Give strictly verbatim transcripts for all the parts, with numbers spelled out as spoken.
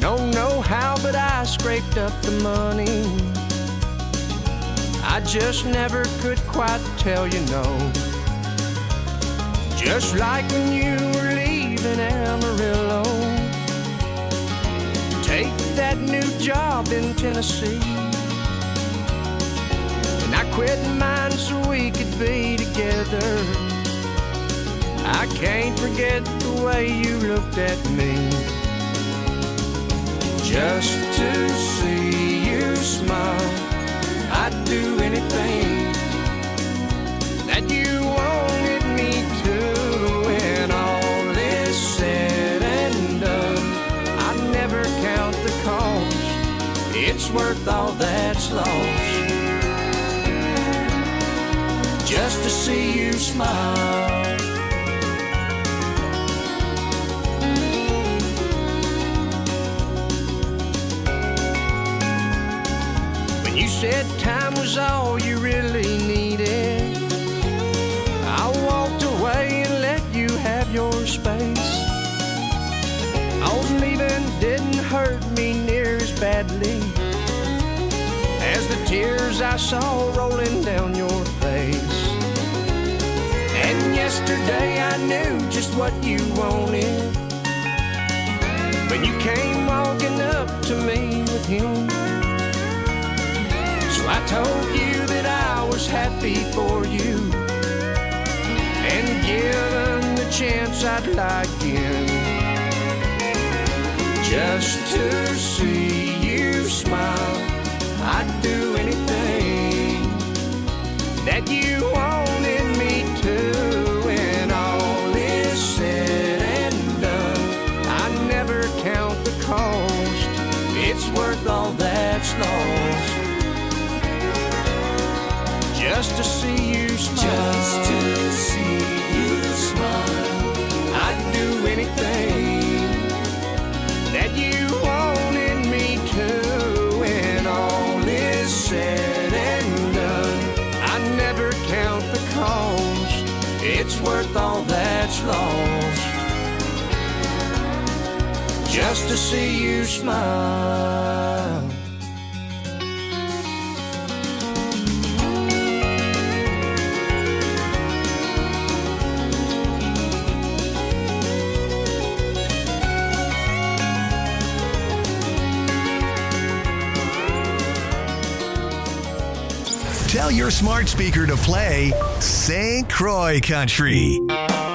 Don't know how, but I scraped up the money. I just never could quite tell you no. Just like when you were leaving Amarillo, take that new job in Tennessee. And I quit mine so we could be together. I can't forget the way you looked at me. Just to see you smile, I'd do anything that you wanted me to. When all is said and done, I never count the cost. It's worth all that's lost, just to see you smile. When you said time was all you really needed, I walked away and let you have your space. All leaving didn't hurt me near as badly as the tears I saw rolling down your face. And yesterday I knew just what you wanted when you came walking up to me with him. So I told you that I was happy for you, and given the chance I'd lie again, just to see you smile. I'd do anything that you wanted me to. When all is said and done, I never count the cost. It's worth all that's lost, just to see you smile. Just to see you smile. I'd do anything that you wanted me to. When all is said and done, I never count the cost. It's worth all that's lost, just to see you smile. Tell your smart speaker to play Saint Croix Country. You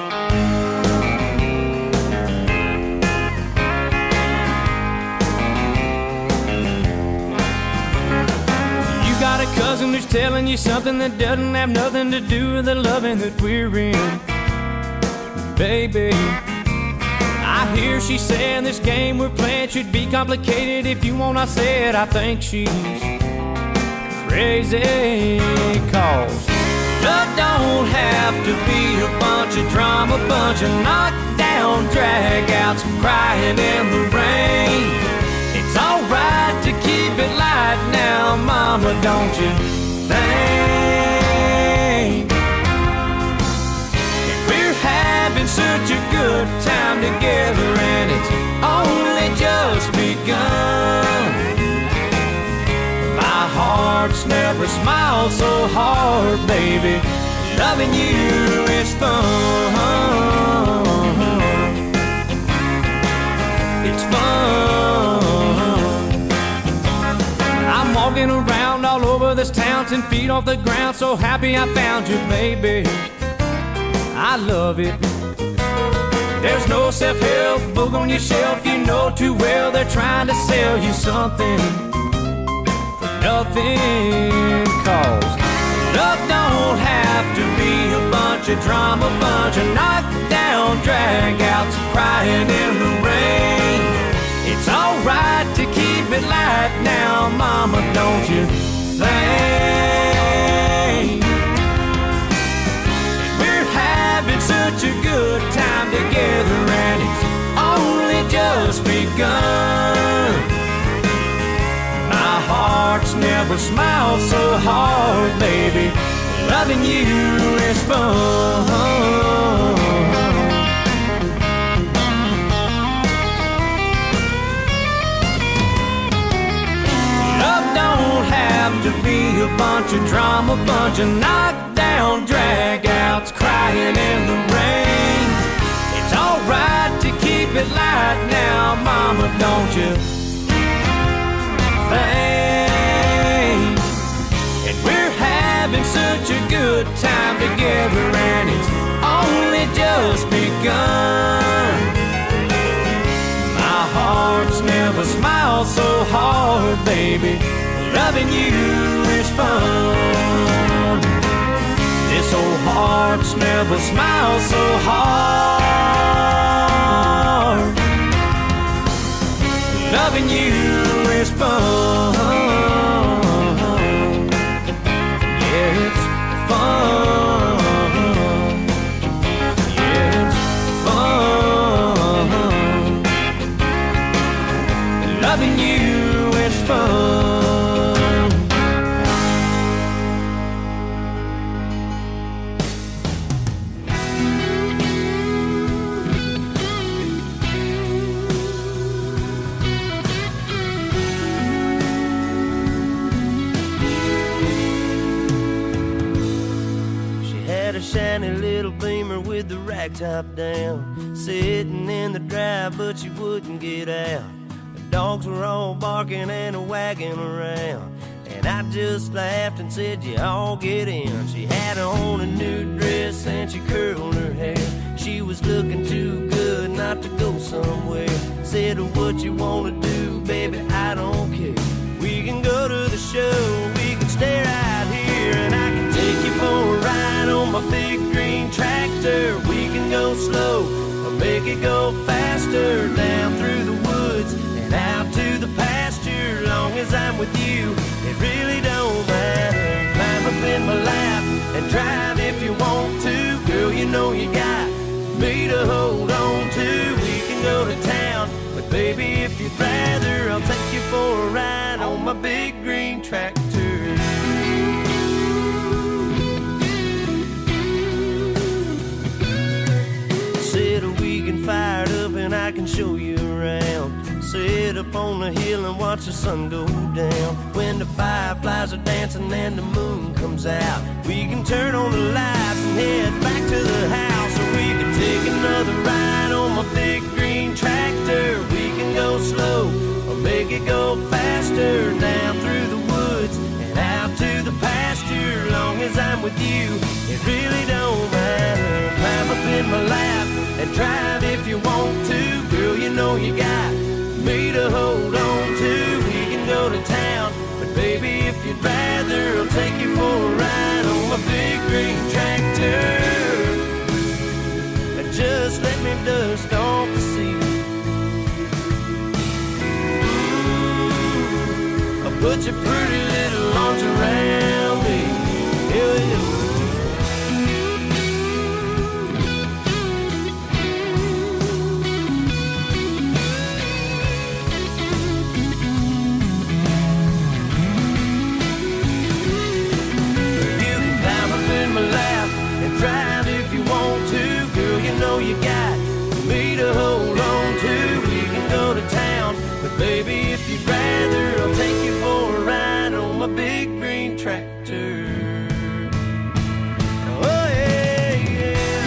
got a cousin who's telling you something that doesn't have nothing to do with the loving that we're in. Baby, I hear she saying this game we're playing should be complicated. If you want, I said I think she's crazy, cause love don't have to be a bunch of drama, bunch of knockdown dragouts, crying in the rain. It's alright to keep it light now, mama, don't you think? We're having such a good time together, and it's only just begun. My heart's never smiled so hard, baby. Loving you is fun. It's fun. I'm walking around all over this town, ten feet off the ground, so happy I found you, baby. I love it. There's no self-help book on your shelf, you know too well they're trying to sell you something. Nothing, cause love don't have to be a bunch of drama, bunch of knockdown dragouts, crying in the rain. It's alright to keep it light now, mama, don't you think? We're having such a good time together, and it's only just begun. My heart's never smiled so hard, baby. Loving you is fun. bunch of drama, bunch of knockdown dragouts, crying in the rain. It's alright to keep it light now, mama, don't you think? And we're having such a good time together, and it's only just begun. My heart's never smiled so hard, baby. Loving you is fun. This old heart's never smiled so hard. Loving you is fun. Yeah, it's fun. Yeah, it's fun. Loving you is fun. Shiny little Beamer with the rag top down, sitting in the drive, but she wouldn't get out. The dogs were all barking and wagging around, and I just laughed and said, you all get in. She had on a new dress and she curled her hair. She was looking too good not to go somewhere. Said, what you wanna do, baby, I don't care. We can go to the show, we can stay right here, and I can take you for a ride on my big green tractor. We can go slow or make it go faster, down through the woods and out to the pasture. Long as I'm with you, it really don't matter. Climb up in my lap and drive if you want to. Girl, you know you got me to hold on to. We can go to town, but baby, if you'd rather, I'll take you for a ride on my big green tractor. Fired up and I can show you around. Sit up on the hill and watch the sun go down. When the fireflies are dancing and the moon comes out, we can turn on the lights and head back to the house. Or we can take another ride on my big green tractor. We can go slow or make it go faster, down through the woods and out to the pasture. Long as I'm with you, it really don't matter. Climb up in my lap and drive if you want to. Girl, you know you got me to hold on to. We can go to town, but baby, if you'd rather, I'll take you for a ride on my big green tractor. Just let me dust off the seat. Ooh, I'll put your pretty little arms around me. Yeah, yeah. You got me to hold on to. We can go to town, but baby, if you'd rather, I'll take you for a ride on my big green tractor. Oh yeah, yeah.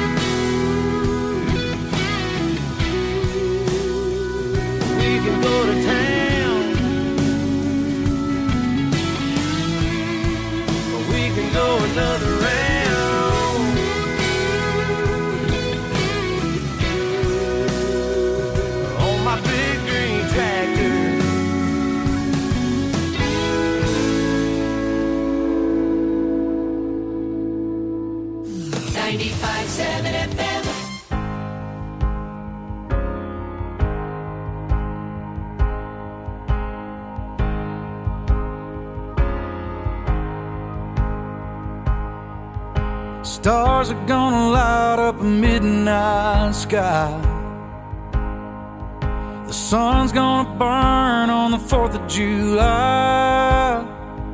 We can go to town, or we can go another round. ninety-five seven F M. Stars are gonna light up a midnight sky. The sun's gonna burn on the fourth of July.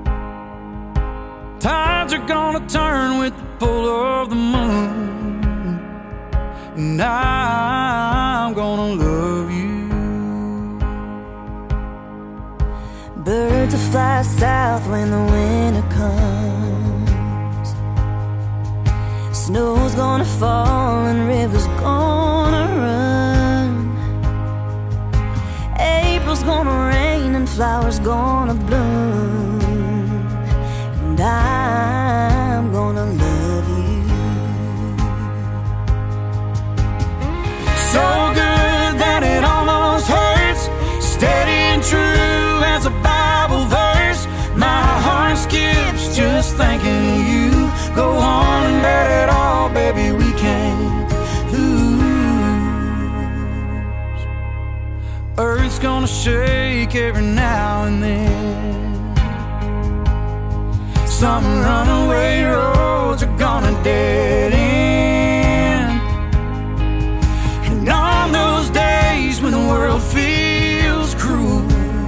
Tides are gonna turn with the pull of the moon, and I'm gonna love you. Birds are fly south when the winter comes. Snow's gonna fall and rivers gonna run. April's gonna rain and flowers gonna bloom. And I'm gonna love you. So good that it almost hurts. Steady and true as a Bible verse. My heart skips just thinking of you. Go on and bet it all, baby, we can't lose. Earth's gonna shake every now and then. Some runaway roads are gonna dead end. And on those days when the world feels cruel,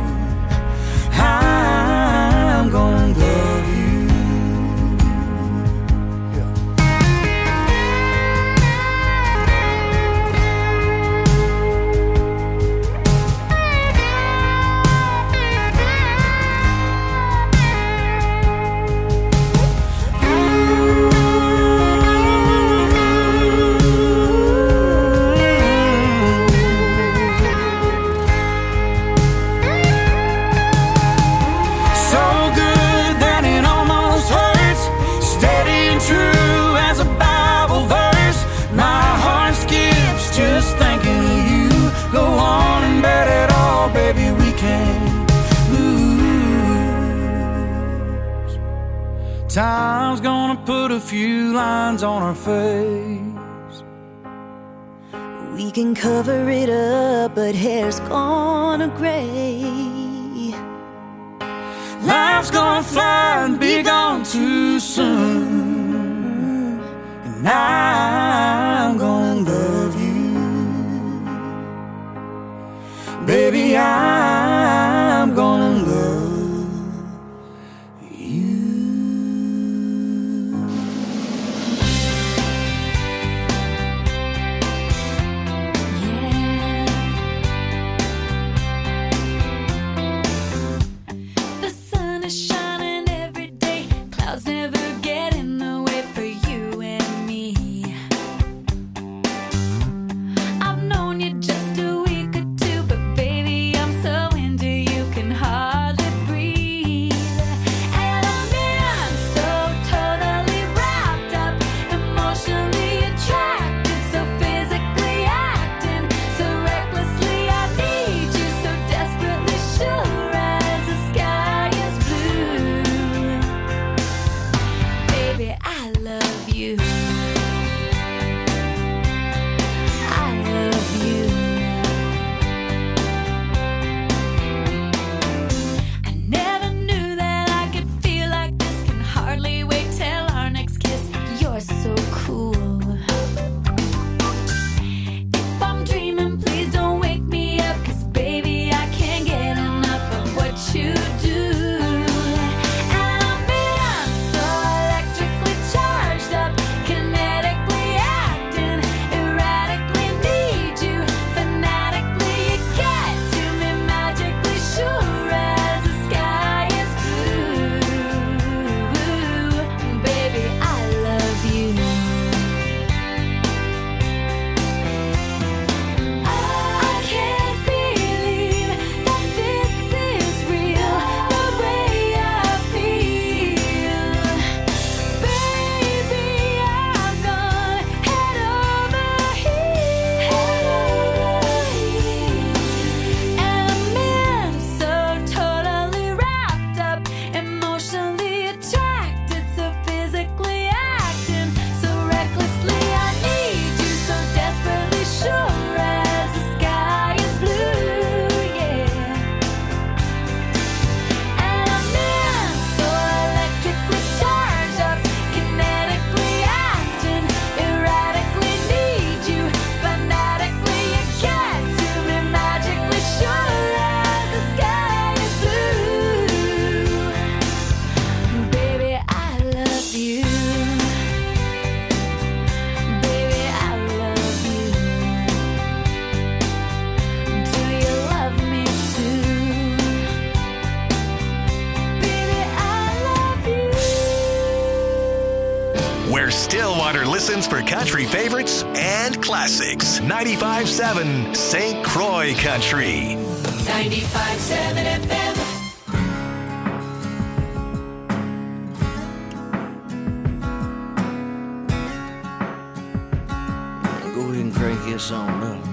I'm gonna love you. Time's gonna put a few lines on our face. We can cover it up, but hair's gonna gray. Life's gonna fly and be gone too soon. And I'm gonna love you. Baby, I'm gonna love you. I've known you just a week or two, but baby, I'm so Hunter listens for country favorites and classics. ninety-five seven Saint Croix Country. ninety-five seven F M. Go ahead and crank this on up.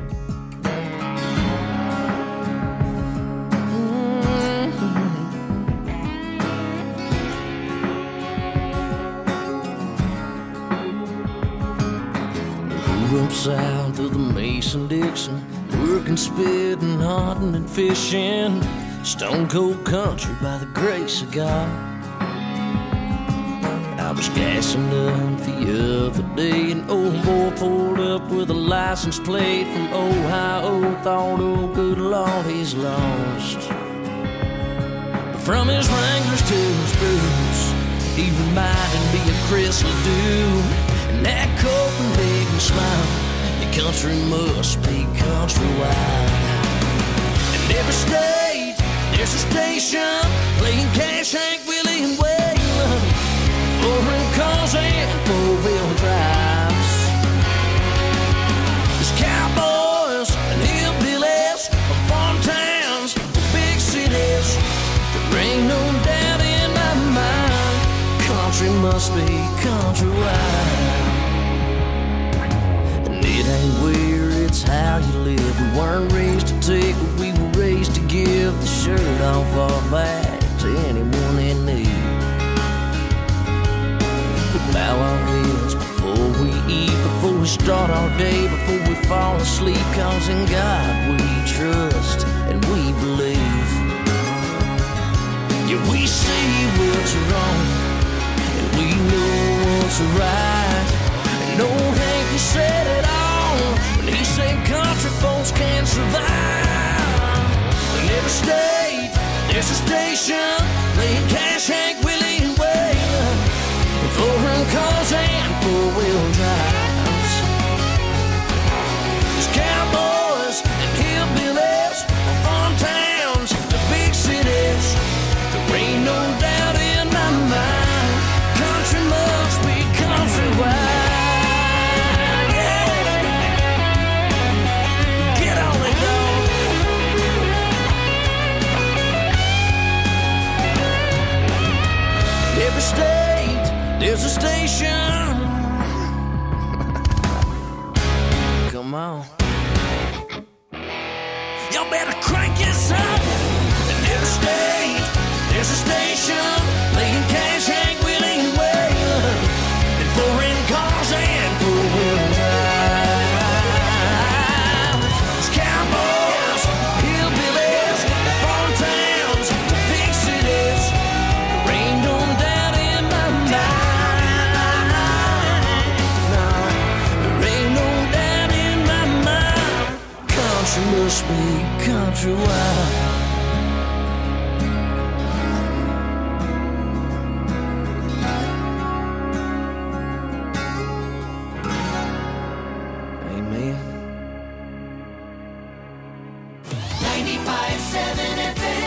Up south of the Mason-Dixon, working, spitting, hunting, and fishing. Stone cold country by the grace of God. I was gassing up the other day, an old boy pulled up with a license plate from Ohio. Thought, oh good Lord, he's lost. But from his Wranglers to his boots, he reminded me of Chris Ledoux. And that Copenhagen smile, the country must be countrywide. In every state, there's a station playing Cash, Hank, Willie, and Waylon. Foreign cars and four-wheel drives. There's cowboys and hillbillies from farm towns to big cities. There ain't no doubt in my mind, country must be countrywide. It ain't where, it's how you live. We weren't raised to take, but we were raised to give the shirt off our back to anyone in need. We bow our heads before we eat, before we start our day, before we fall asleep. Cause in God we trust and we believe. Yeah, we see what's wrong and we know what's right. And old Hank said it all when he said country folks can't survive. In every state, there's a station playing Cash, Hank, Willie, and Waylon. Foreign cars and four-wheel drives. There's cowboys and hillbillies from farm towns to big cities. There ain't no doubt in my mind, country must be countrywide. Every state, there's a station. Come on. Y'all better crank this up. In every state, there's a station playing Cash, Hank, Willie, and Waylon. And foreign cars and four-wheel drives. There's cowboys, hillbillies, farm towns, to big cities. There ain't no doubt in my mind. No, there ain't no doubt in my mind. Country must be countrywide. ninety-five seven F M.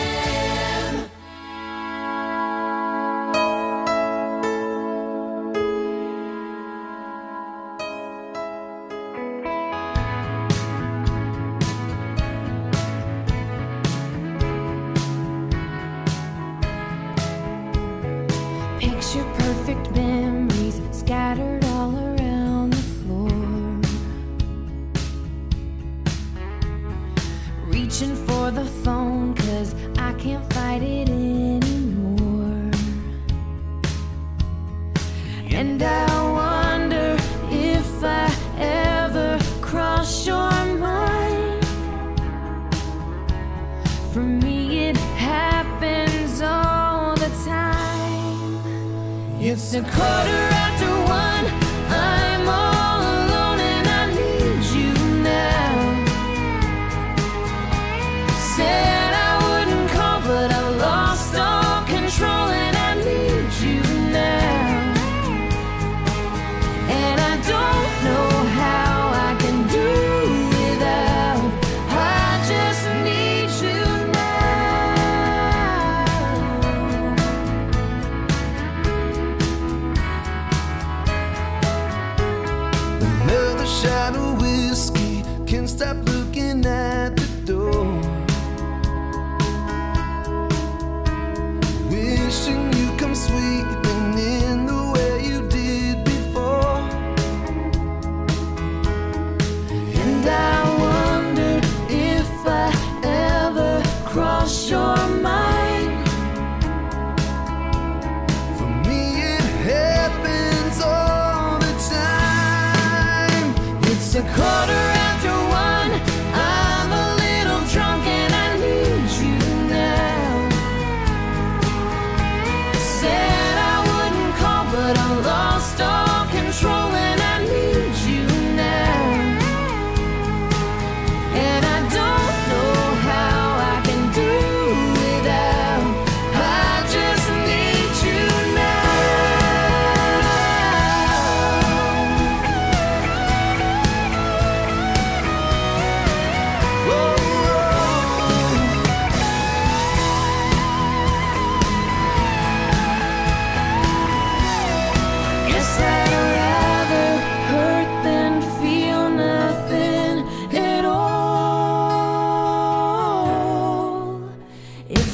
Picture perfect memories scattered all around the floor. Reaching for the phone cause I can't fight it anymore. And I wonder if I ever cross your mind. For me it happens all the time. It's a quarter after one, I'm all alone and I need you now. Said I wouldn't call, but I lost all control and I need you now. And I don't know how I can do without. I just need you now.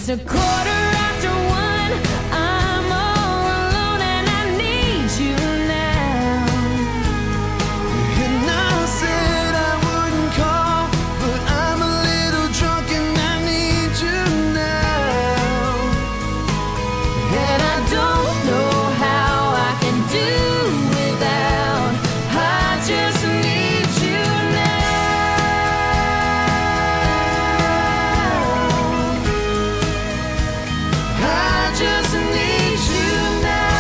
It's a quarter after one. I'm all alone and I need you now. And I said I wouldn't call, but I'm a little drunk and I need you now. And I don't know how I can do without. I just need you now. I just need you now.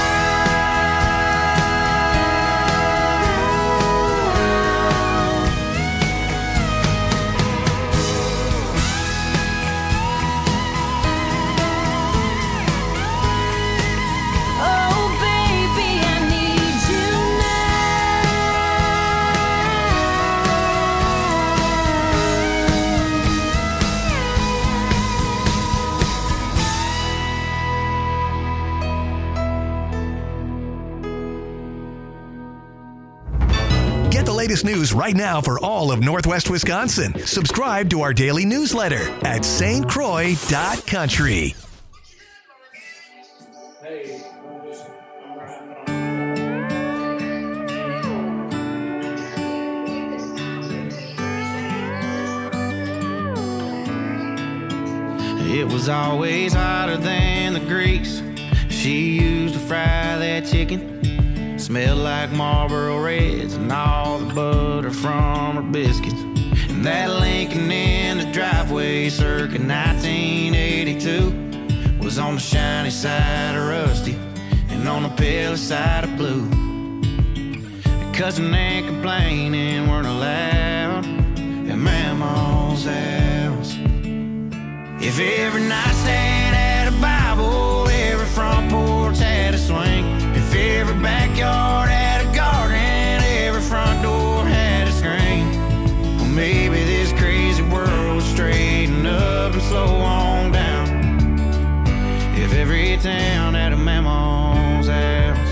Oh, baby, I need you Get the latest news right now for all of Northwest Wisconsin. Subscribe to our daily newsletter at S T Croix dot country. It was always hotter than the grease she used to fry that chicken. Smelled like Marlboro Reds and all the butter from her biscuits. And that Lincoln in the driveway circa nineteen eighty-two was on the shiny side of rusty and on the pale side of blue. Cussing and complaining weren't allowed at Mama's house. If every nightstand had a Bible, every front porch had a swing. If every backyard had a garden, every front door had a screen. Well, maybe this crazy world would straighten up and slow on down. If every town had a Mama's house.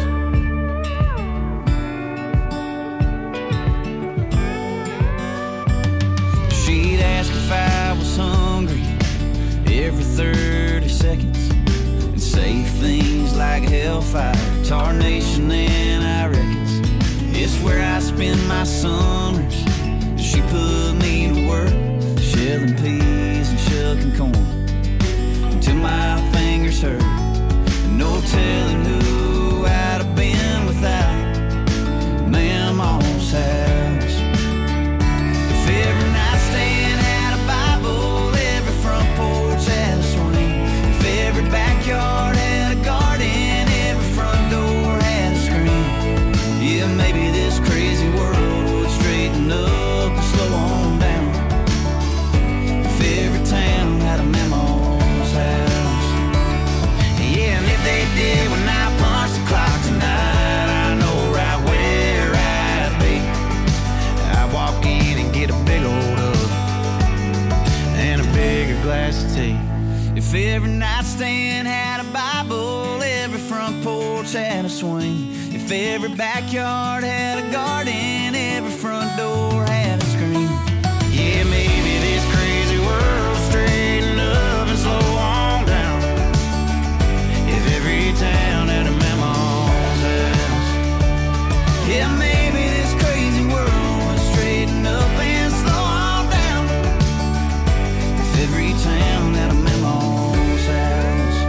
She'd ask if I was hungry every thirty seconds and say things like hellfire, tarnation, and I reckons it's where I spend my summers. She put me to work shelling peas and shucking corn until my fingers hurt. No telling who I'd have been without Mama's house. If every nightstand had a Bible, every front porch had a swing. If every backyard had a garden, every front door had a screen. Yeah, maybe this crazy world would straighten up and slow on down. If every town had a Mama's house. Yeah, and if they did when I punched the clock tonight, I know right where I'd be. I'd walk in and get a big old hug and a bigger glass of tea. If every nightstand had a Bible, every front porch had a swing. If every backyard had a garden, every front door had a screen. Yeah, maybe this crazy world straighten up and slow on down. If every town had a Mama's house. Yeah, maybe this crazy world would straighten up and slow on down. If every town had a Mama's house.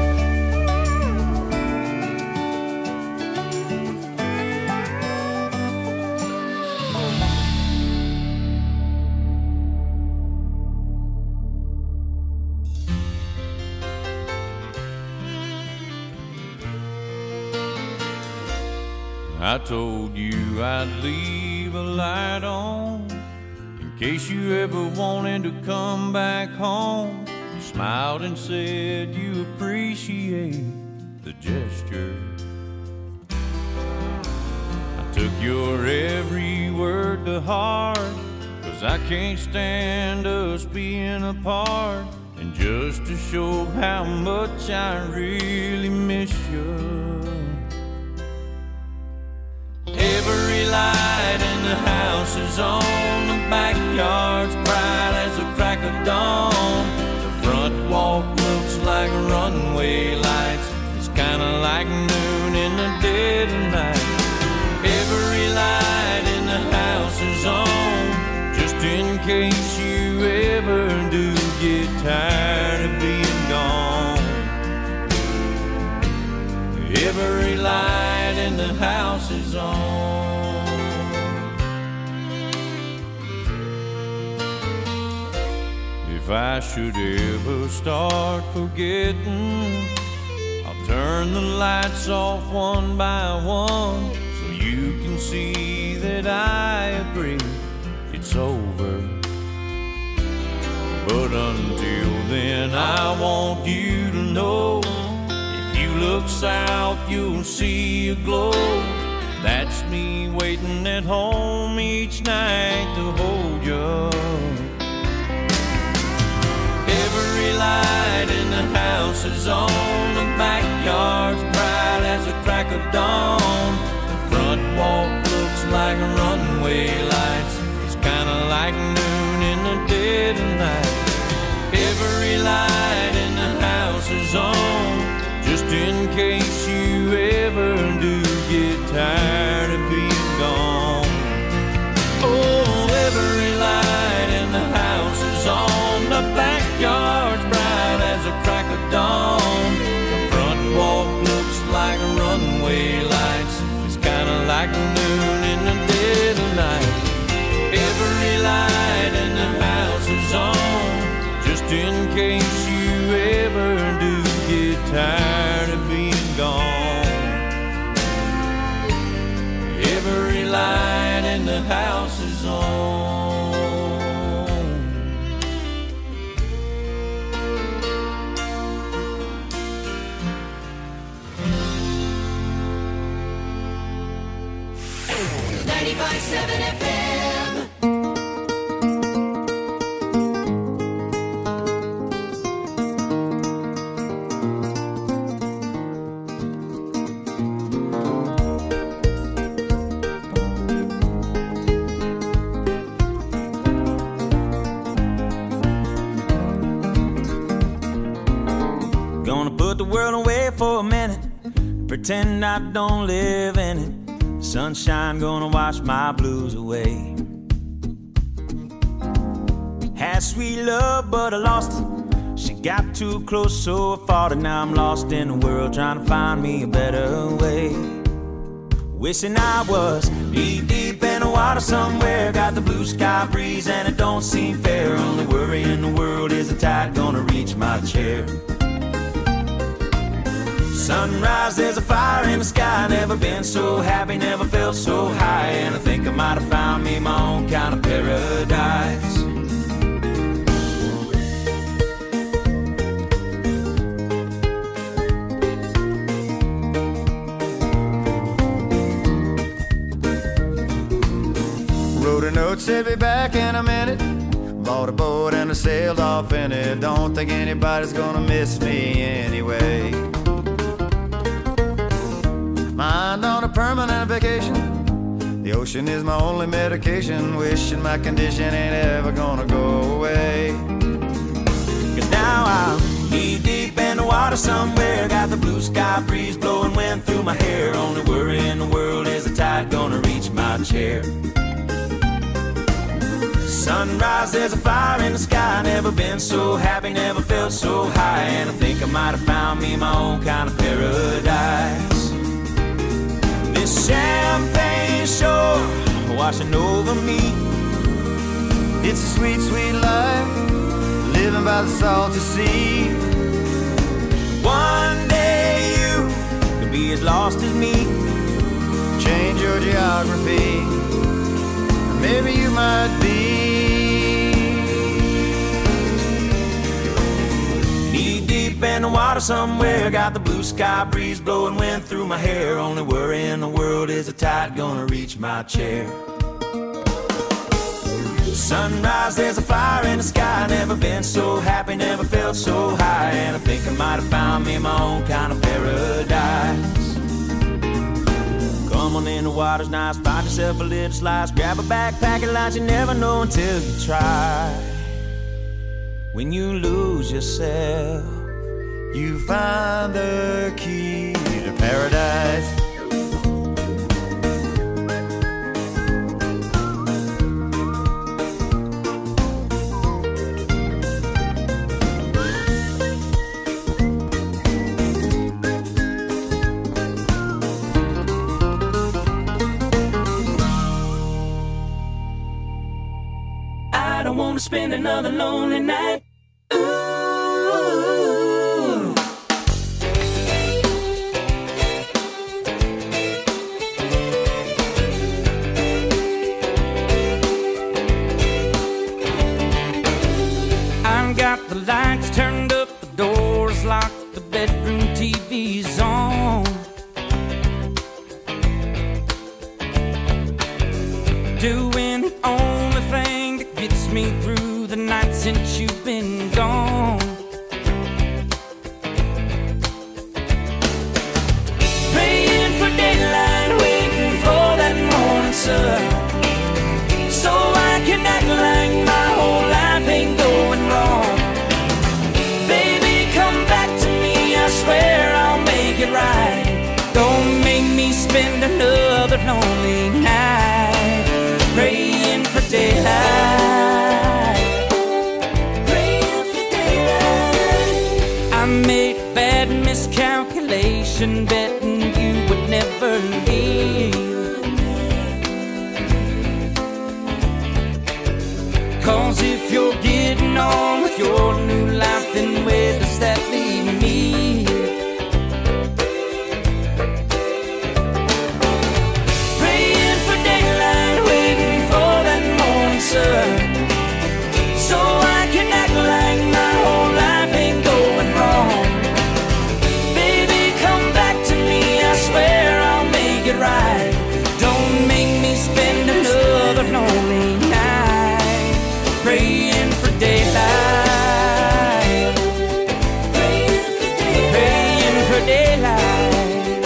I told you I'd leave a light on in case you ever wanted to come back home. You smiled and said you appreciate the gesture. I took your every word to heart, 'cause I can't stand us being apart. And just to show how much I really miss you, every light in the house is on, the backyard's bright as a crack of dawn. The front walk looks like case you ever do get tired of being gone. Every light in the house is on. If I should ever start forgetting, I'll turn the lights off one by one so you can see that I agree it's over. But until then, I want you to know, if you look south, you'll see a glow. That's me waiting at home each night to hold you. Every light in the house is on, the backyard's bright as a crack of dawn. The front walk looks like runway lights, it's kinda like noon in the dead of night. Every light in the house is on, just in case you ever do get tired of being gone. Oh, every light in the house is on, the backyard's bright as a crack of dawn. The front walk looks like runway lights, it's kinda like noon in the dead of night. Every light in the house is on, just in case you ever do get tired of being gone. Every light in the house is on. ninety-five point seven F M. Gonna put the world away for a minute, pretend I don't live in it. Sunshine gonna wash my blues away. Had sweet love, but I lost it. She got too close, so I fought it. Now I'm lost in the world, trying to find me a better way. Wishing I was deep, deep in the water somewhere. Got the blue sky breeze and it don't seem fair. Only worry in the world is the tide gonna reach my chair. Sunrise, there's a fire in the sky. Never been so happy, never felt so high. And I think I might have found me my own kind of paradise. Wrote a note, said be back in a minute. Bought a boat and I sailed off in it. Don't think anybody's gonna miss me anyway. Mind on a permanent vacation. The ocean is my only medication. Wishing my condition ain't ever gonna go away. Cause now I'm knee deep in the water somewhere. Got the blue sky breeze blowing wind through my hair. Only worry in the world is the tide gonna reach my chair. Sunrise, there's a fire in the sky. Never been so happy, never felt so high. And I think I might have found me my own kind of paradise. This champagne shore washing over me. It's a sweet, sweet life, living by the salty sea. One day you could be as lost as me. Change your geography, maybe you might be. Knee deep in the water somewhere. Got the blue sky breeze blowing wind through my hair. Only worry in the world is the tide gonna reach my chair. Sunrise, there's a fire in the sky. Never been so happy, never felt so high. And I think I might have found me my own kind of paradise. Come on in, the water's nice. Find yourself a little slice. Grab a backpack and lunch. You never know until you try. When you lose yourself, you find the key to paradise. spend another lonely night. Ooh. I've got the lights turned up, the doors locked, the bedroom T V's on. Doing the only thing that gets me through the night since you've been gone. Praying for daylight, waiting for that morning sun, so I can act like my whole life ain't going wrong. Baby, come back to me, I swear I'll make it right. Don't make me spend another lonely night praying for daylight, praying for daylight. I made a bad miscalculation, betting you would never leave. Cause if you're getting on with your new life, then where does that leave me? Praying for daylight, waiting for that morning sun, so I can act like my whole life ain't going wrong. Baby, come back to me, I swear I'll make it right. Don't make me spend another lonely night praying for daylight, praying for daylight, praying for daylight,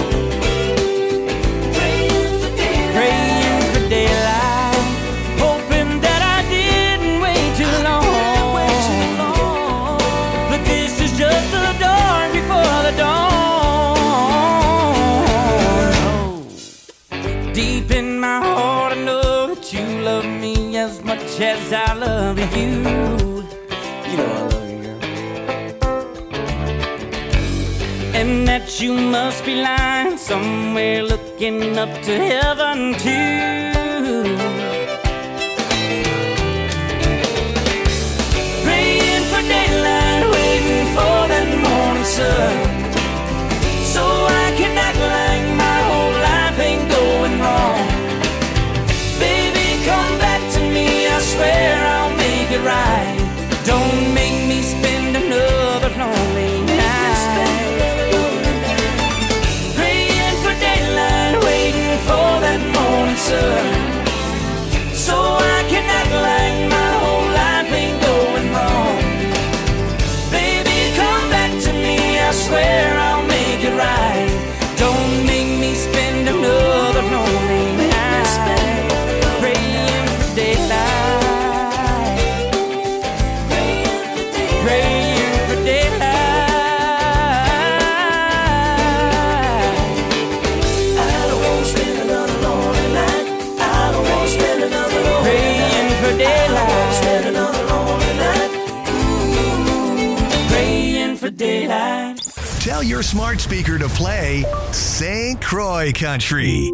praying for daylight, praying for daylight, hoping that I didn't wait too long. But this is just the dawn before the dawn. Deep in my heart I know that you love me as much as I love you. You know I love you, girl. And that you must be lying somewhere looking up to heaven too. Praying for daylight, waiting for that morning sun, so I can act like my whole life ain't going wrong. Baby, come back to me, I swear I'll make it right. Don't make me spend another lonely night praying for daylight, waiting for that morning sun, so I can act like my whole life ain't going wrong. Baby, come back to me, I swear I'll make it right. Don't make me spend another lonely night praying for daylight, praying for daylight. I don't want to spend another lonely night. I don't want to spend another lonely night praying for daylight. I don't want to spend another lonely night praying for daylight. Tell your smart speaker to play Saint Croix Country.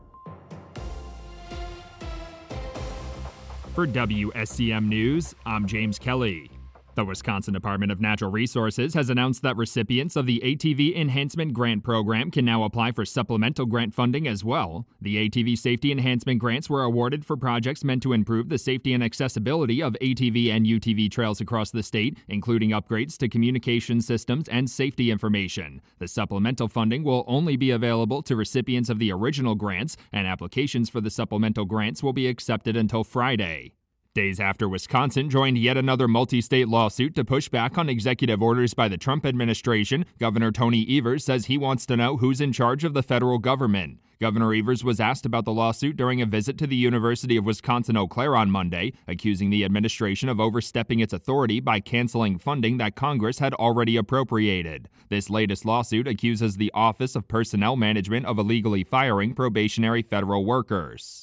For W S C M News, I'm James Kelly. The Wisconsin Department of Natural Resources has announced that recipients of the A T V Enhancement Grant Program can now apply for supplemental grant funding as well. The A T V Safety Enhancement Grants were awarded for projects meant to improve the safety and accessibility of A T V and U T V trails across the state, including upgrades to communication systems and safety information. The supplemental funding will only be available to recipients of the original grants, and applications for the supplemental grants will be accepted until Friday. Days after Wisconsin joined yet another multi-state lawsuit to push back on executive orders by the Trump administration, Governor Tony Evers says he wants to know who's in charge of the federal government. Governor Evers was asked about the lawsuit during a visit to the University of Wisconsin-Eau Claire on Monday, accusing the administration of overstepping its authority by canceling funding that Congress had already appropriated. This latest lawsuit accuses the Office of Personnel Management of illegally firing probationary federal workers.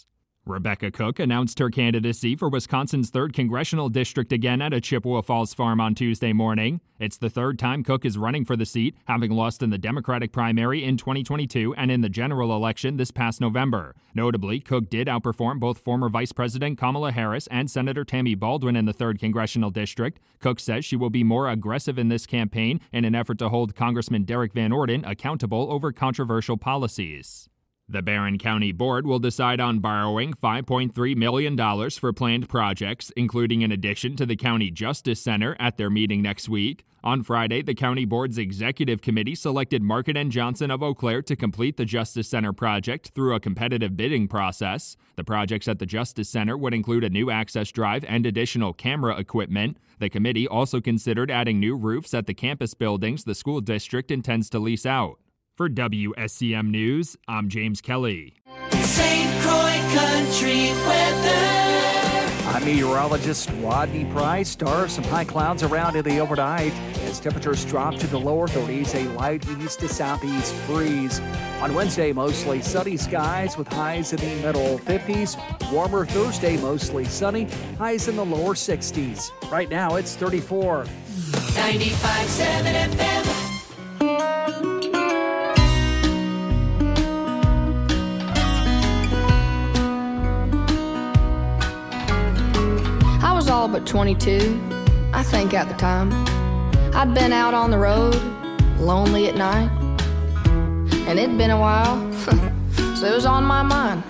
Rebecca Cook announced her candidacy for Wisconsin's third congressional district again at a Chippewa Falls farm on Tuesday morning. It's the third time Cook is running for the seat, having lost in the Democratic primary in twenty twenty-two and in the general election this past November. Notably, Cook did outperform both former Vice President Kamala Harris and Senator Tammy Baldwin in the third congressional district. Cook says she will be more aggressive in this campaign in an effort to hold Congressman Derek Van Orden accountable over controversial policies. The Barron County Board will decide on borrowing five point three million dollars for planned projects, including an addition to the County Justice Center at their meeting next week. On Friday, the County Board's Executive Committee selected Market and Johnson of Eau Claire to complete the Justice Center project through a competitive bidding process. The projects at the Justice Center would include a new access drive and additional camera equipment. The committee also considered adding new roofs at the campus buildings the school district intends to lease out. For W S C M News, I'm James Kelly. Saint Croix Country Weather. I'm meteorologist Rodney Price. Stars, some high clouds around in the overnight as temperatures drop to the lower thirties, a light east to southeast breeze. On Wednesday, mostly sunny skies with highs in the middle fifties. Warmer Thursday, mostly sunny, highs in the lower sixties. Right now, it's thirty-four. ninety-five point seven F M. I was all but twenty-two, I think at the time. I'd been out on the road, lonely at night. And it'd been a while, so it was on my mind.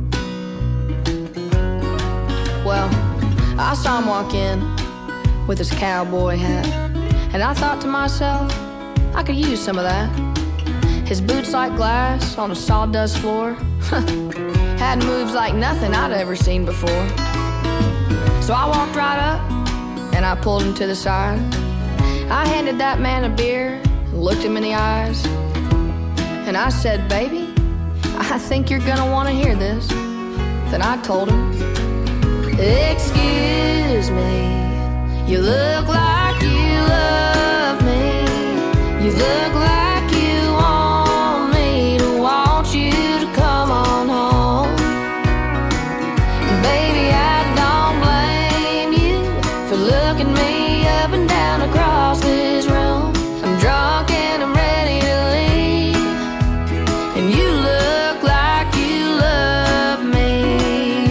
Well, I saw him walk in with his cowboy hat. And I thought to myself, I could use some of that. His boots like glass on a sawdust floor. Had moves like nothing I'd ever seen before. So I walked right up, and I pulled him to the side. I handed that man a beer, and looked him in the eyes. And I said, baby, I think you're gonna wanna hear this. Then I told him, excuse me, you look like you love me. You look like you want me to want you to come on home. Baby, I don't blame you for looking me up and down across this room. I'm drunk and I'm ready to leave, and you look like you love me.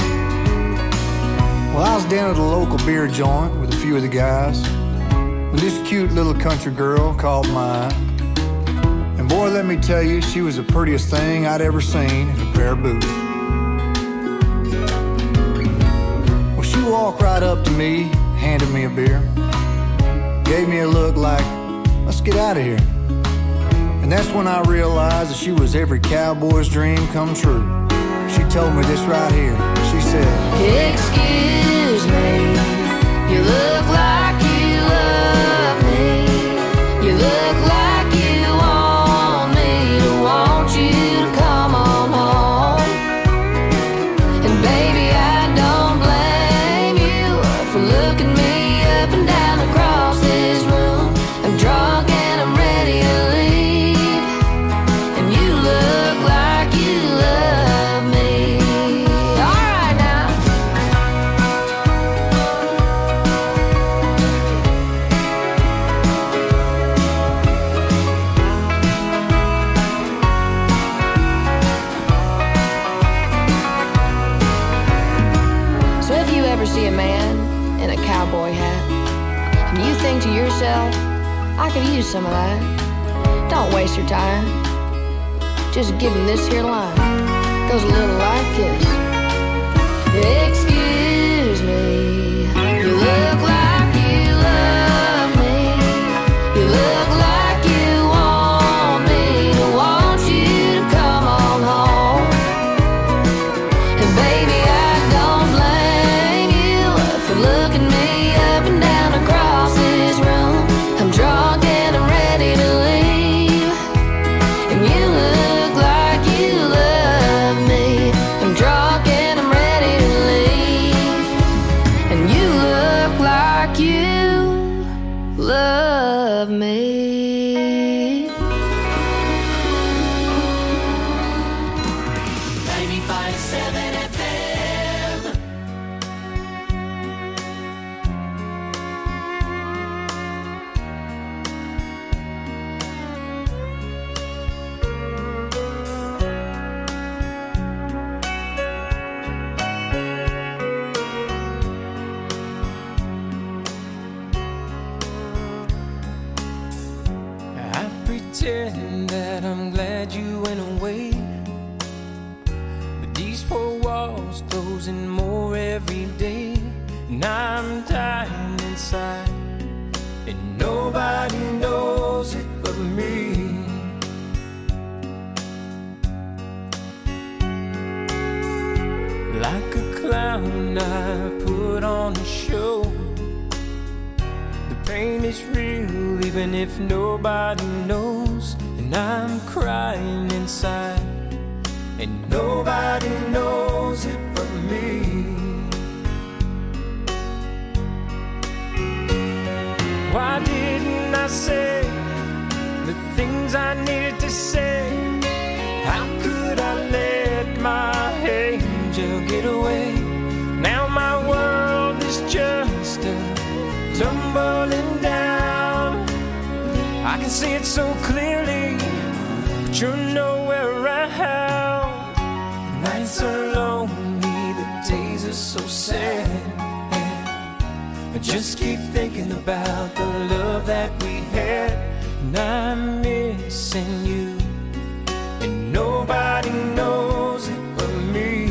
Well, I was down at a local beer joint with a few of the guys when this cute little country girl caught my eye. And boy, let me tell you, she was the prettiest thing I'd ever seen in a pair of boots. Well, she walked right up to me, handed me a beer, gave me a look like, let's get out of here. And that's when I realized that she was every cowboy's dream come true. She told me this right here. She said, excuse me, you look like you love me. You look like you want me to want you to come on home. And baby, I don't blame you for looking me up and down across this room. I'm drunk and I'm ready to leave, and you look like you love me. All right now. So if you ever see a man in a cowboy hat, and you think to yourself, I could use some of that, don't waste your time. Just give him this here line. Goes a little like this. Excuse me, you look like you love me. You look like you want me to want you to come on home. And baby, I don't blame you for looking me up and down across this room. I'm drunk and I'm ready to leave, and you look like you love me. I'm drunk and I'm ready to leave, and you look like you love me. ninety-five point seven F M. pretend that I'm glad you went away. But these four walls closing more every day, and I'm dying inside, and nobody knows it but me. Like a clown, I put on a show. The pain is real, even if nobody knows. And I'm crying inside, and nobody knows it but me. Why didn't I say the things I needed to say? How could I let my angel get away? Now my world is just a tumbling down. I can see it so clearly, but you're nowhere around. The nights are lonely, the days are so sad, and I just keep thinking about the love that we had. And I'm missing you, and nobody knows it but me.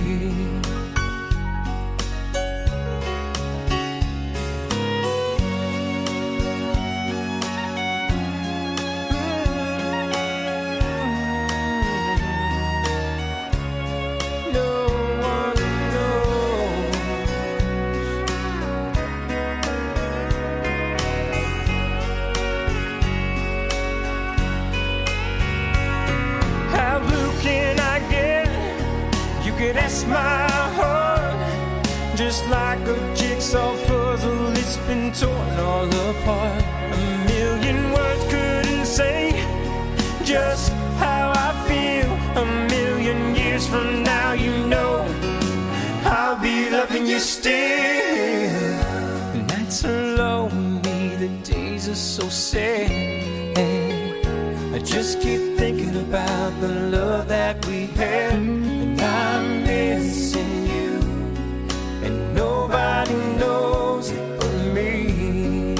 That's my heart, just like a jigsaw puzzle. It's been torn all apart. A million words couldn't say just how I feel. A million years from now, you know I'll be loving you still. The nights are lonely, the days are so sad, and I just keep thinking about the love that we had. I'm missing you, and nobody knows it but me.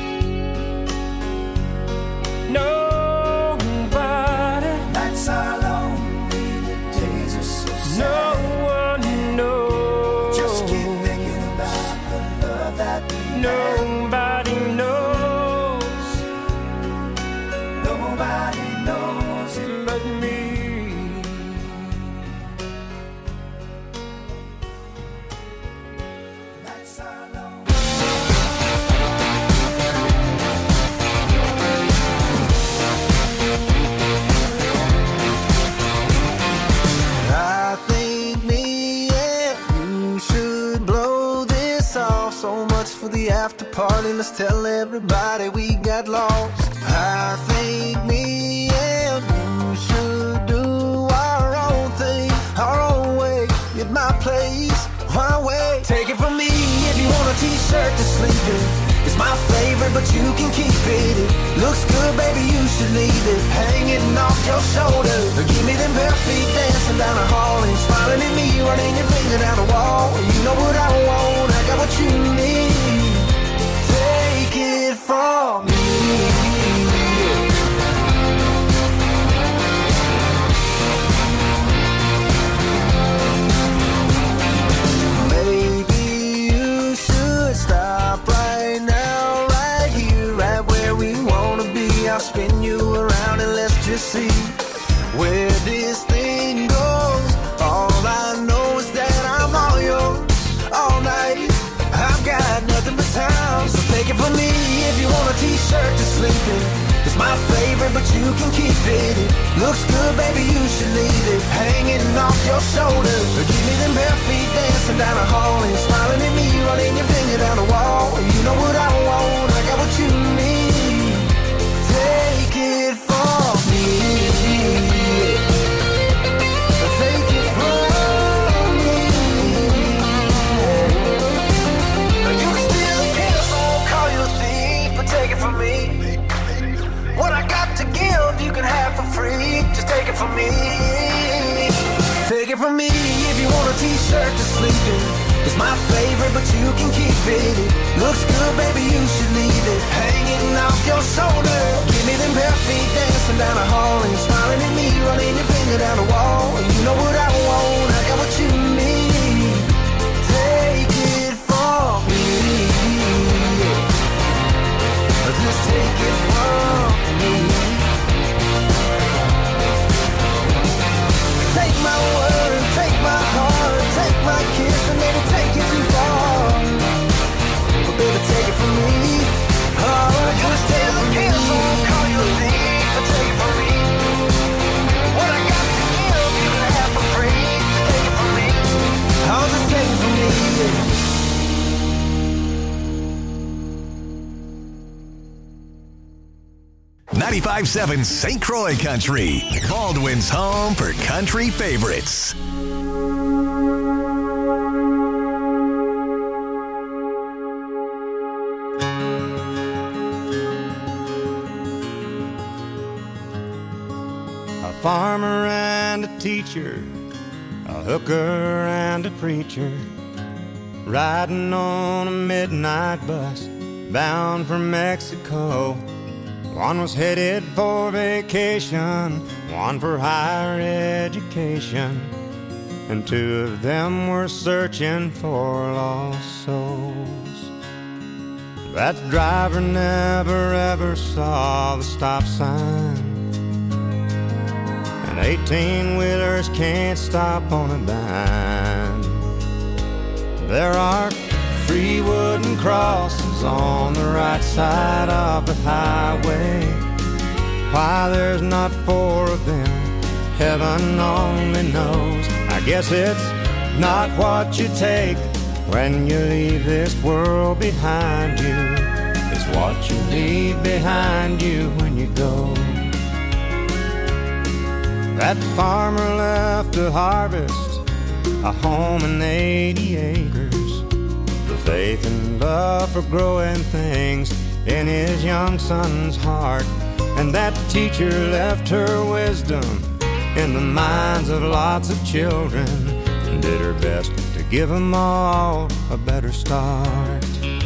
Nobody. Nights are lonely, the days are so sad. No one knows. Just keep thinking about the love that we Nobody had. knows. Nobody knows it but me. After party, let's tell everybody we got lost. I think me and you should do our own thing, our own way, at my place, my way. Take it from me, if you want a t-shirt to sleep in, it's my favorite, but you can keep it. It looks good, baby, you should leave it hanging off your shoulder. Give me them bare feet dancing down the hall and smiling at me, running your finger down the wall. You know what I want, I got what you need. Take it from me. Maybe you should stop right now, right here, right where we wanna be. I'll spin you around and let's just see where this thing goes. All I know is that I'm all yours all night. I've got nothing but time, so take it from me. If you want a t-shirt to sleep in, it's my favorite, but you can keep it. It looks good, baby, you should leave it hanging off your shoulder. Give me them bare feet dancing down the hall and smiling at me, running your finger down the wall. You know what I want, I got what you need. Take it from me. Take it from me. You can still get a phone call, you'll see, but take it from me. What I got to give, you can have for free. Just take it from me. Take it from me. If you want a t-shirt to sleep in, it's my favorite, but you can keep it. It looks good, baby, you should leave it hanging off your shoulder. Give me them bare feet dancing passing down the hall and you're smiling at me, running your finger down the wall. And you know what I want, I got what you need. Take it from me, just take it from me. Take my word, take my heart, take my kiss, and maybe take it too far. But baby, take it from me. Oh, just take it from me. Call you a thief, but take it from me. What I got to give, you can have for free. Take it from me. Oh, just take it from me. ninety-five point seven Saint Croix Country, Baldwin's home for country favorites. A farmer and a teacher, a hooker and a preacher, riding on a midnight bus bound for Mexico. One was headed for vacation, one for higher education, and two of them were searching for lost souls. That driver never ever saw the stop sign, and eighteen-wheelers can't stop on a dime. There are three wooden crosses on the right side of the highway. Why there's not four of them, heaven only knows. I guess it's not what you take when you leave this world behind you. It's what you leave behind you when you go. That farmer left to harvest a home and eighty acres, faith and love for growing things in his young son's heart. And that teacher left her wisdom in the minds of lots of children and did her best to give them all a better start.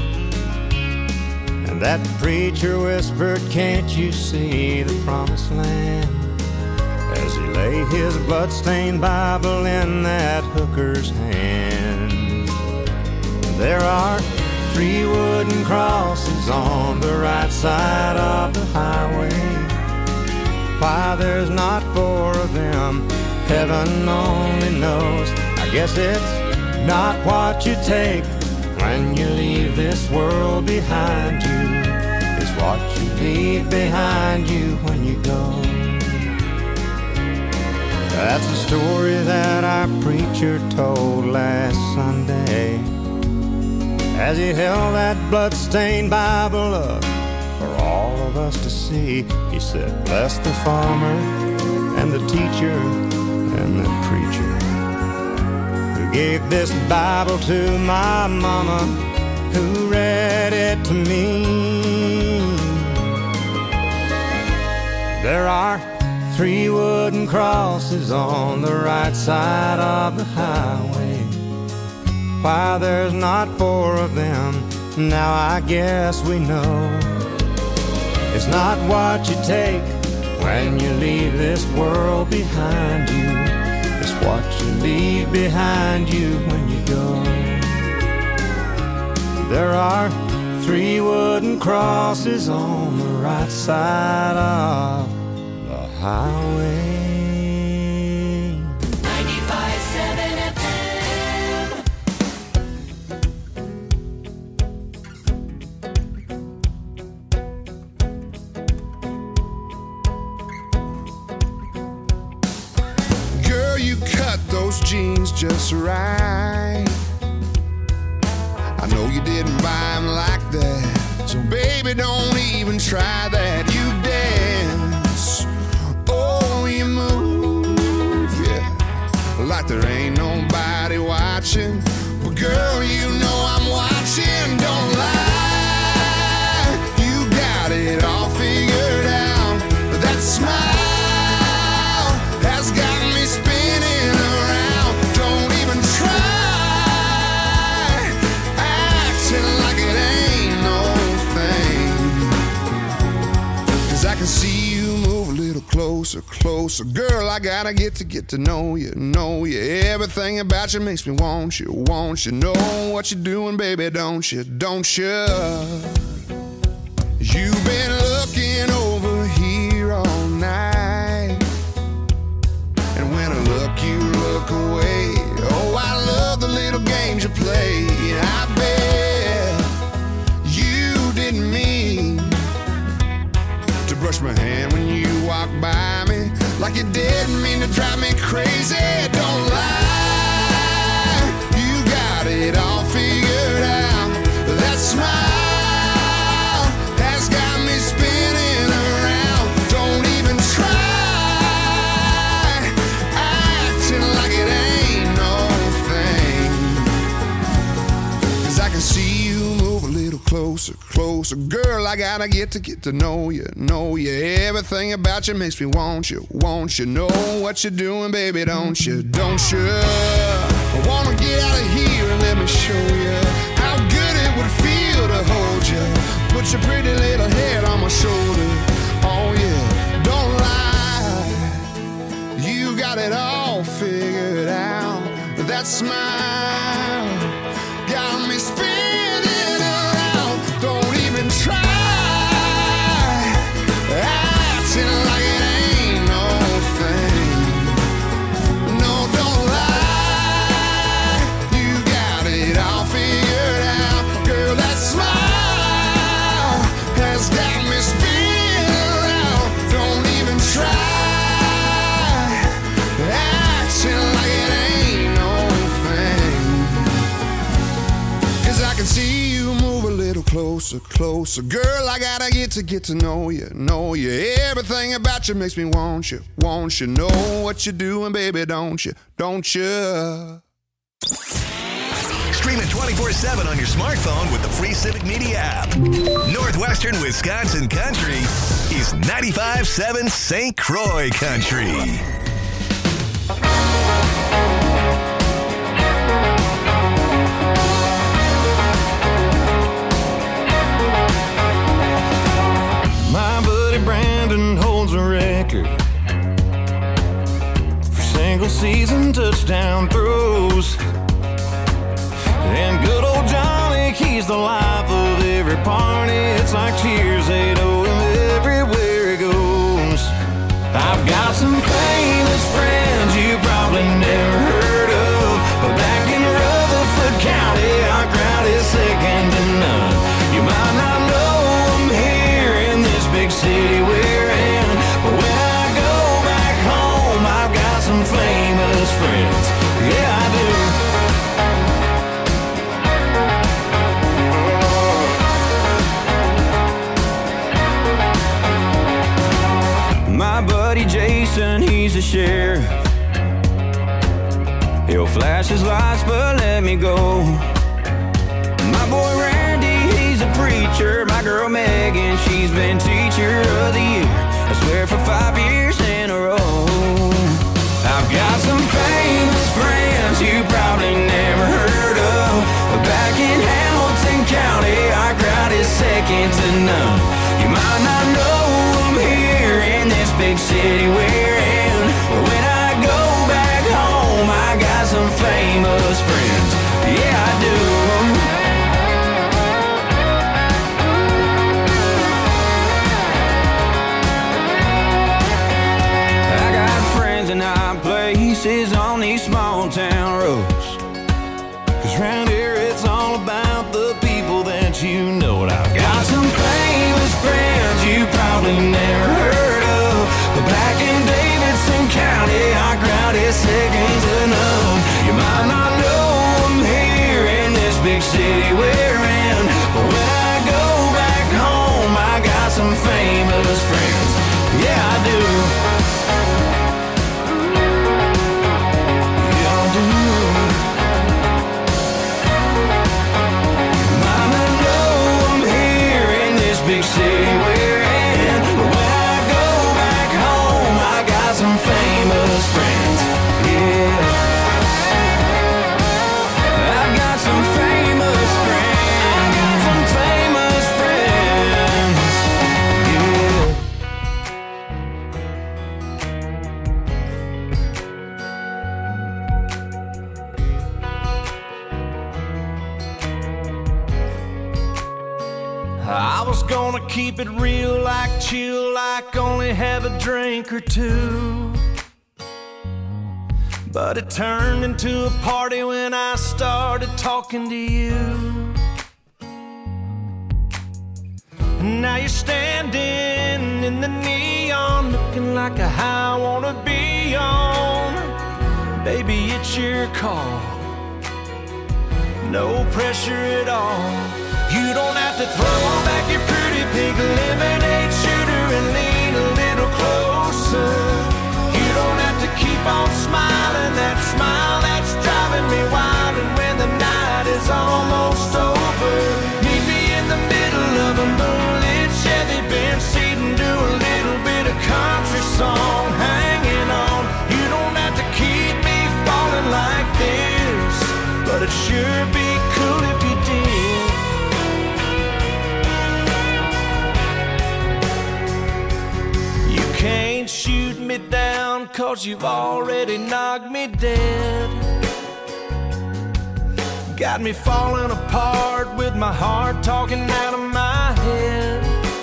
And that preacher whispered, "Can't you see the promised land?" as he lay his bloodstained Bible in that hooker's hand. There are three wooden crosses on the right side of the highway. Why there's not four of them, heaven only knows. I guess it's not what you take when you leave this world behind you. It's what you leave behind you when you go. That's the story that our preacher told last Sunday as he held that blood-stained Bible up for all of us to see. He said, "Bless the farmer and the teacher and the preacher who gave this Bible to my mama, who read it to me." There are three wooden crosses on the right side of the highway. Why there's not four of them, now I guess we know. It's not what you take when you leave this world behind you. It's what you leave behind you when you go. There are three wooden crosses on the right side of the highway. Those jeans just right. I know you didn't buy them like that, so baby, don't even try that. You dance, oh, you move, yeah, like there ain't nobody watching. But girl, you know I'm watching, don't lie. You got it all figured out. That smile has got me spinning around. Don't even try acting like it ain't no thing, 'cause I can see you move a little closer, closer. Girl, I gotta get to get to know you, know you. Everything about you makes me want you, want you. Know what you're doing, baby, don't you, don't you? You've been looking over here all night, and when I look, you look away. Oh, I love the little games you play. I bet you didn't mean to brush my hand when you walked by me, like you didn't mean to drive me crazy. Don't lie, you got it all figured out. That smile has got me spinning around. Don't even try acting like it ain't no thing, 'cause I can see you move a little closer, closer. Girl, I gotta get to get to know you, know you. Everything about you makes me want you, want you. Know what you're doing, baby, don't you, don't you? I wanna get out of here and let me show you how good it would feel to hold you. Put your pretty little head on my shoulder. Oh yeah, don't lie, you got it all figured out. That smile got me spinning around. Don't even try acting like it ain't no thing. No, don't lie, you got it all figured out. Girl, that smile has got me spinning around. Don't even try acting like it ain't no thing, 'cause I can see you move a little closer, closer. Girl, I gotta get to get to know you, know you. Everything about you makes me want you, want you. Know what you're doing, baby, don't you, don't you? Stream it twenty-four seven on your smartphone with the free Civic Media app. Northwestern Wisconsin Country is ninety-five point seven Saint Croix Country. My buddy Brandon holds a record for single season touchdown throws. And good old Johnny, he's the life of every party. It's like cheers, they know him everywhere he goes. I've got some famous friends you probably never heard of, but back in Rutherford County, our crowd is second to none. You might not know them here in this big city we're in, but when I go back home, I've got some famous friends. Yeah, I do. My buddy Jason, he's a sheriff. He'll flash his lights, but let me go. My boy Randy, he's a preacher. My girl Megan, she's been teacher of the year, I swear for five years in a row. I've got some famous friends you probably never heard of, but back in Hamilton County, our crowd is second to none. You might not know them here in this big city we're in, but when I go back home, I got some famous friends. Yeah, I do. I got friends in high places on these small town roads, 'cause round here it's all about the people that you know. And I've got some famous friends you probably never heard of, but back in Davidson County, our crowd is second to none. You might not know them here in this big city we're in, but when I go back home, I got some famous friends. Yeah, I do. Yeah, I do. Might not know them here in this big city we're in, but when I go back home, I got some famous friends. Yeah, I've got some famous friends. I got some famous friends. Yeah. gonna keep it real, like chill, like only have a drink or two. But it turned into a party when I started talking to you. And now you're standing in the neon, looking like a high I wanna be on. Baby, it's your call, no pressure at all. You don't have to throw back your pretty pink lemonade shooter and lean a little closer. You don't have to keep on smiling, that smile that's driving me wild. And when the night is almost over, meet me in the middle of a moonlit Chevy Benz seat and do a little bit of country song, hanging on. You don't have to keep me falling like this, but it'd sure be cool if you did. You can't shoot me down, cause you've already knocked me dead. Got me falling apart with my heart talking out of my head.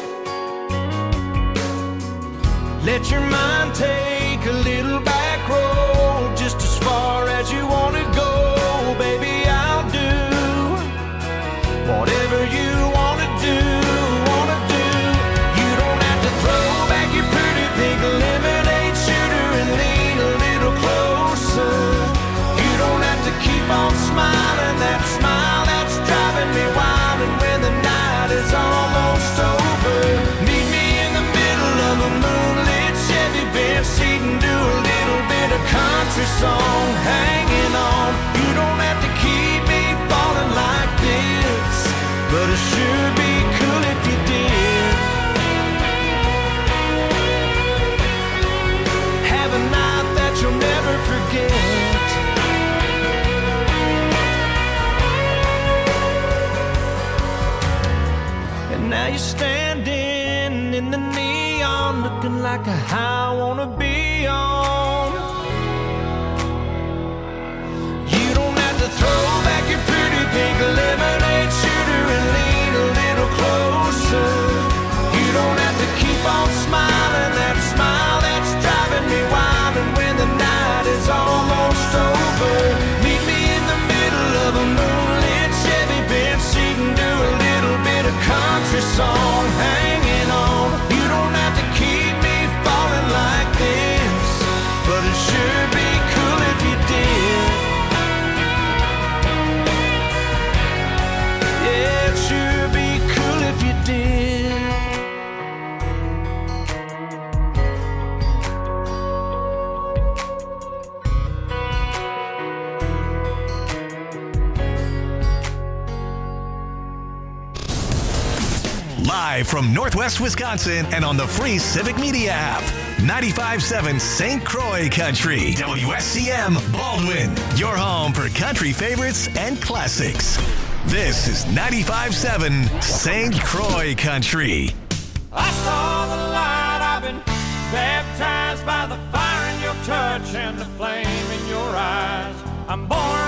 Let your mind take a little back road, just as far as you want to go. Baby, I'll do whatever you want to do, want to do. You don't have to throw back your pretty pink lemonade shooter and lean a little closer. You don't have to keep on smiling, that smile that's driving me wild. And when the night is almost over, meet me in the middle of a moonlit Chevy Benz seat and do a little bit of country song, hanging on. You don't have to keep me falling like this, but it sure be cool if you did. Have a night that you'll never forget. And now you're standing in the neon, looking like a high I wanna be on. You don't have to throw back your pretty pink lemonade shooter and lean a little closer. You don't have to keep on smiling, that smile that's driving me wild. And when the night is almost over, meet me in the middle of a moonlit Chevy Benz seat and do a little bit of country song, hanging on. You don't have to keep me falling like this, but it sure be cool if you did. Yeah, it sure be cool if you did. Live from Northwest Wisconsin and on the free Civic Media app. ninety-five point seven Saint Croix Country. W S C M Baldwin. Your home for country favorites and classics. This is ninety-five point seven Saint Croix Country. I saw the light, I've been baptized by the fire in your touch and the flame in your eyes. I'm born